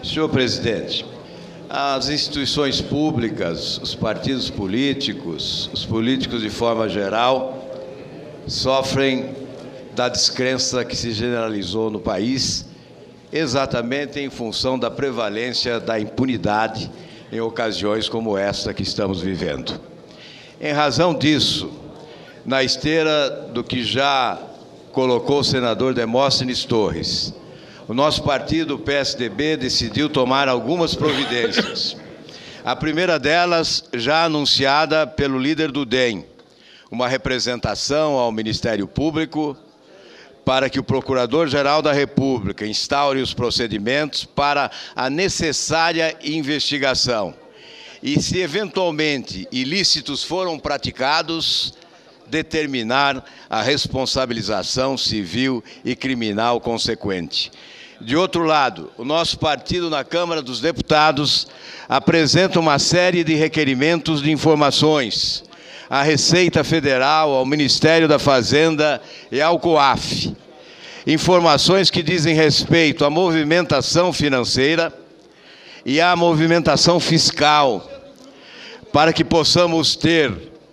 Senhor presidente, as instituições públicas, os partidos políticos, os políticos de forma geral, sofrem da descrença que se generalizou no país, exatamente em função da prevalência da impunidade em ocasiões como esta que estamos vivendo. Em razão disso, na esteira do que já colocou o senador Demóstenes Torres, o nosso partido, o PSDB, decidiu tomar algumas providências. A primeira delas, já anunciada pelo líder do DEM, uma representação ao Ministério Público para que o Procurador-Geral da República instaure os procedimentos para a necessária investigação. E, se eventualmente ilícitos foram praticados, determinar a responsabilização civil e criminal consequente. De outro lado, o nosso partido na Câmara dos Deputados apresenta uma série de requerimentos de informações à Receita Federal, ao Ministério da Fazenda e ao COAF. Informações que dizem respeito à movimentação financeira e à movimentação fiscal, para que possamos ter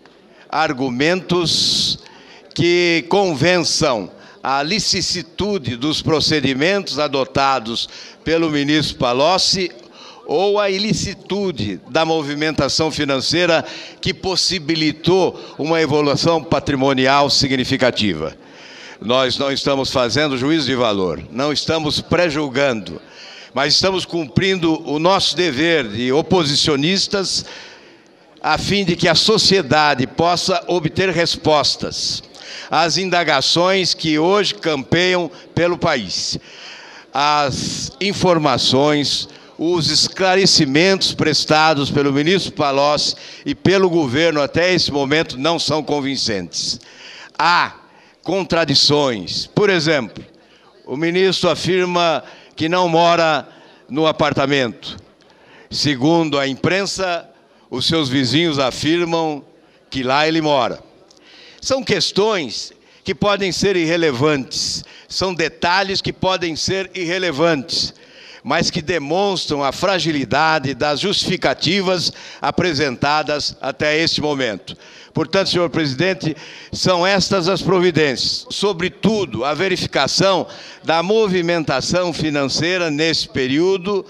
argumentos que convençam a licitude dos procedimentos adotados pelo ministro Palocci ou a ilicitude da movimentação financeira que possibilitou uma evolução patrimonial significativa. Nós não estamos fazendo juízo de valor, não estamos pré-julgando, mas estamos cumprindo o nosso dever de oposicionistas a fim de que a sociedade possa obter respostas às indagações que hoje campeiam pelo país. As informações, os esclarecimentos prestados pelo ministro Palocci e pelo governo até esse momento não são convincentes. Há contradições. Por exemplo, o ministro afirma que não mora no apartamento. Segundo a imprensa, os seus vizinhos afirmam que lá ele mora. São questões que podem ser irrelevantes, são detalhes que podem ser irrelevantes, mas que demonstram a fragilidade das justificativas apresentadas até este momento. Portanto, senhor presidente, são estas as providências, sobretudo a verificação da movimentação financeira nesse período,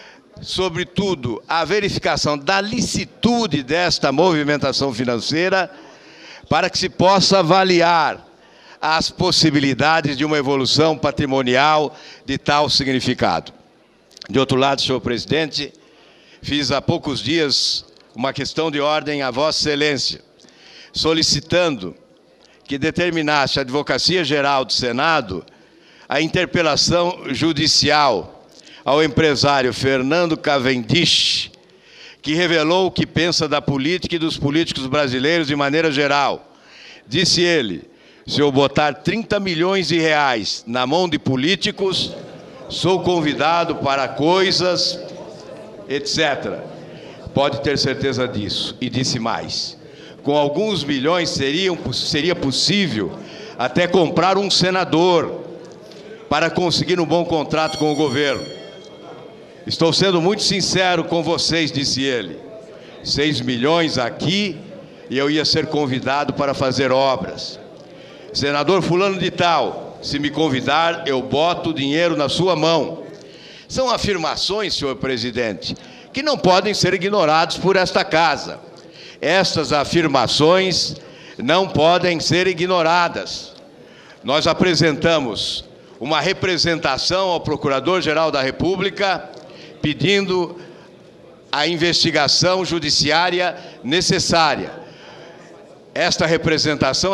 sobretudo a verificação da licitude desta movimentação financeira, para que se possa avaliar as possibilidades de uma evolução patrimonial de tal significado. De outro lado, senhor presidente, fiz há poucos dias uma questão de ordem a Vossa Excelência, solicitando que determinasse a Advocacia Geral do Senado a interpelação judicial ao empresário Fernando Cavendish, que revelou o que pensa da política e dos políticos brasileiros de maneira geral. Disse ele: se eu botar 30 milhões de reais na mão de políticos, sou convidado para coisas, etc. Pode ter certeza disso. E disse mais: com alguns milhões seria possível até comprar um senador para conseguir um bom contrato com o governo. Estou sendo muito sincero com vocês, disse ele. 6 milhões aqui e eu ia ser convidado para fazer obras. Senador fulano de tal, se me convidar, eu boto o dinheiro na sua mão. São afirmações, senhor presidente, que não podem ser ignoradas por esta casa. Estas afirmações não podem ser ignoradas. Nós apresentamos uma representação ao Procurador-Geral da República pedindo a investigação judiciária necessária. Esta representação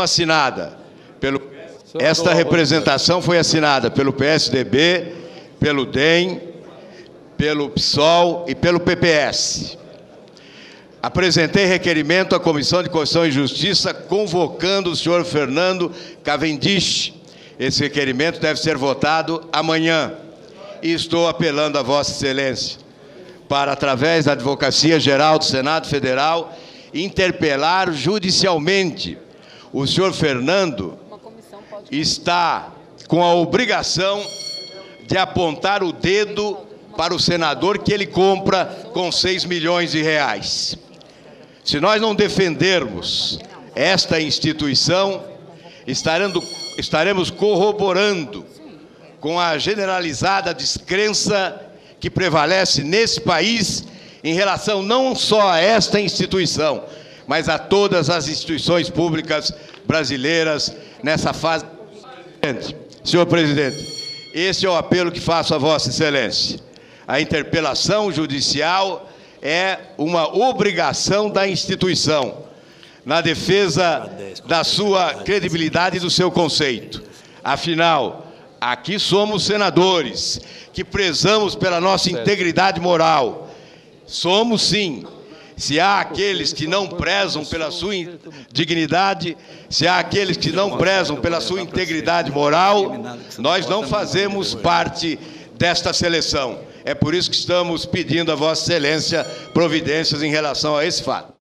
foi assinada pelo PSDB, pelo DEM, pelo PSOL e pelo PPS. Apresentei requerimento à Comissão de Constituição e Justiça convocando o senhor Fernando Cavendish. Esse requerimento deve ser votado amanhã. E estou apelando a Vossa Excelência para, através da Advocacia Geral do Senado Federal, interpelar judicialmente. O senhor Fernando está com a obrigação de apontar o dedo para o senador que ele compra com 6 milhões de reais. Se nós não defendermos esta instituição, estaremos corroborando com a generalizada descrença que prevalece nesse país em relação não só a esta instituição, mas a todas as instituições públicas brasileiras nessa fase. Senhor presidente, esse é o apelo que faço a Vossa Excelência. A interpelação judicial é uma obrigação da instituição, na defesa da sua credibilidade e do seu conceito. Afinal, aqui somos senadores, que prezamos pela nossa integridade moral. Somos, sim. Se há aqueles que não prezam pela sua dignidade, se há aqueles que não prezam pela sua integridade moral, nós não fazemos parte desta seleção. É por isso que estamos pedindo a Vossa Excelência providências em relação a esse fato.